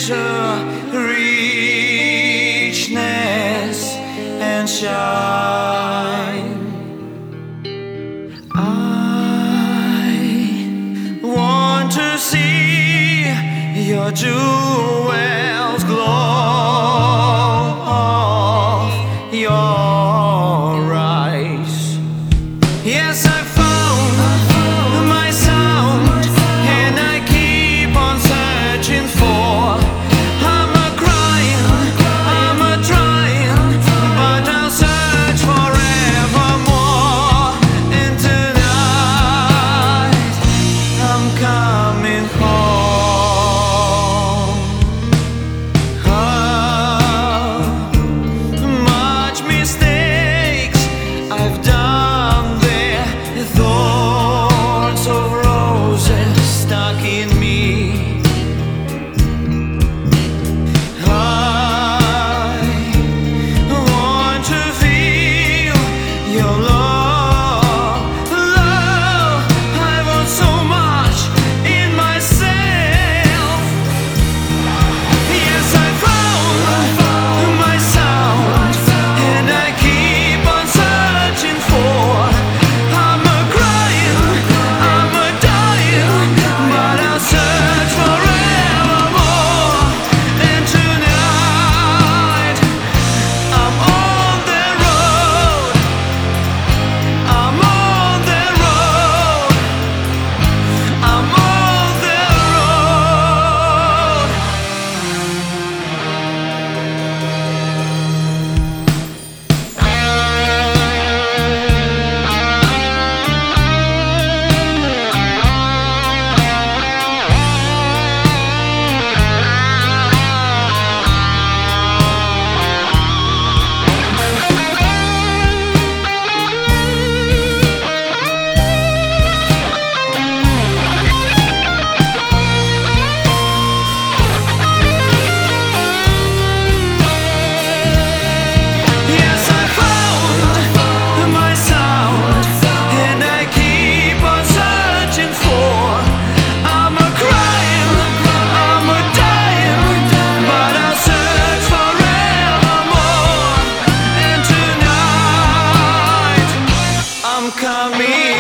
richness and shine. I want to see your jewels glow off your eyes. Yes, I found my sound, and I keep on searching for. I'm a crying, I'm a trying, but I'll search forevermore. And tonight I'm coming home. Oh, much mistakes I've done there, thorns of roses stuck in me. I want to feel your love, love. I want so much in myself. Yes, I found my sound, and I keep on searching for. I'm a crying, I'm a dying, but I'll search forevermore. And tonight I'm on the road, I'm on the road, I'm on the road. Yes, I found my sound, and I keep on searching for. I'm a crying, I'm a dying, but I'll search forevermore. And tonight I'm coming